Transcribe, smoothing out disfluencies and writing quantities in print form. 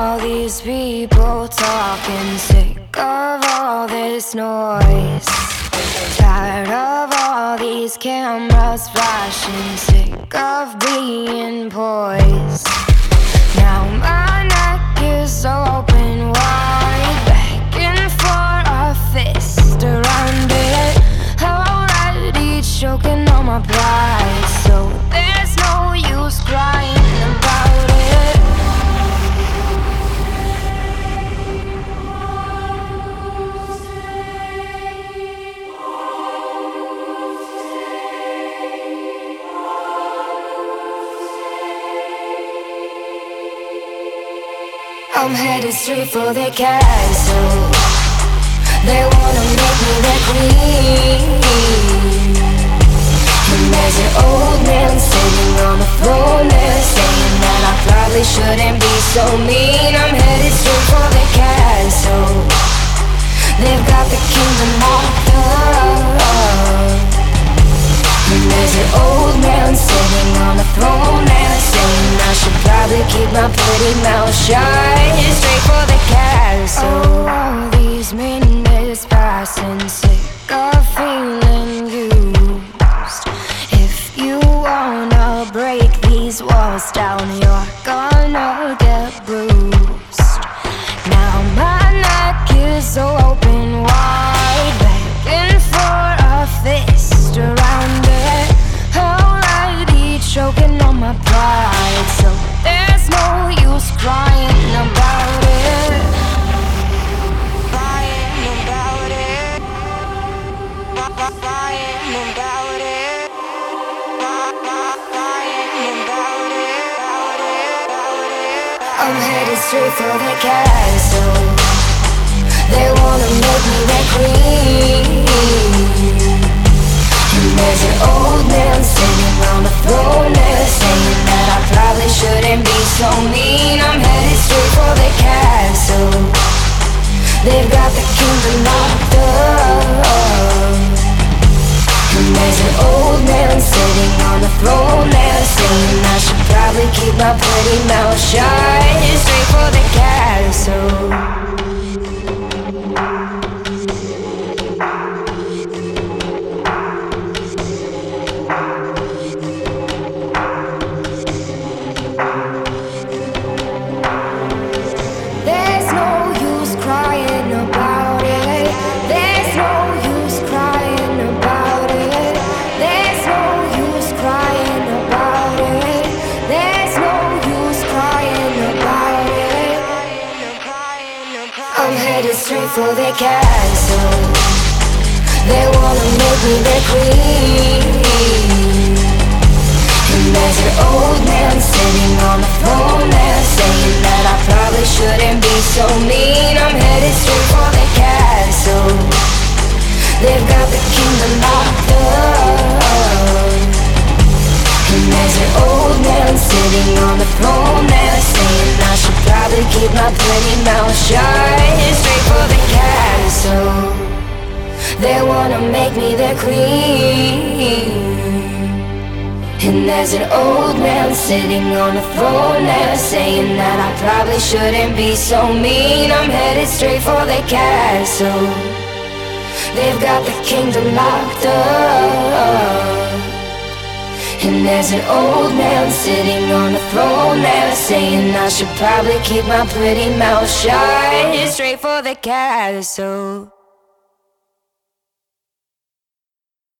all these people talking, sick of all this noise, tired of all these cameras flashing, sick of being poised. Now my neck is open wide, begging for a fist around it, already choking on my pride, so there's no use crying about it. I'm headed straight for the castle. They wanna make me their queen. And there's an old man sitting on the throne there, saying that I probably shouldn't be so mean. I'm headed straight for the castle. They've got the kingdom locked up. And there's an old man sitting on the throne there, saying I should probably keep my pretty mouth shut. Straight for the castle. Oh, all these minutes passing, sick of feeling used. If you wanna break these walls down, you're gonna get bruised. Now my neck is open wide, begging for a fist around it, already choking on my pride, so there's no use crying about it. Crying about it. Crying about it. Crying about it. I'm headed straight for the castle. They wanna make me their queen. And there's an old man sitting on the throne there, saying that I probably shouldn't be so mean. I'm headed straight for the castle. They've got the kingdom locked up. And there's an old man sitting on the throne there, saying I should probably keep my pretty mouth shut. Straight for the castle. Straight for the castle. They wanna make me their queen. And there's an old man sitting on the throne there, saying that I probably shouldn't be so mean. I'm headed straight for the castle. They've got the kingdom locked up. And there's an old man sitting on the throne there, saying I should probably keep my pretty mouth shut. Straight for the castle. They wanna make me their queen. And there's an old man sitting on the throne there, saying that I probably shouldn't be so mean. I'm headed straight for the castle. They've got the kingdom locked up. And there's an old man sitting on the throne there, saying I should probably keep my pretty mouth shut. Straight for the castle.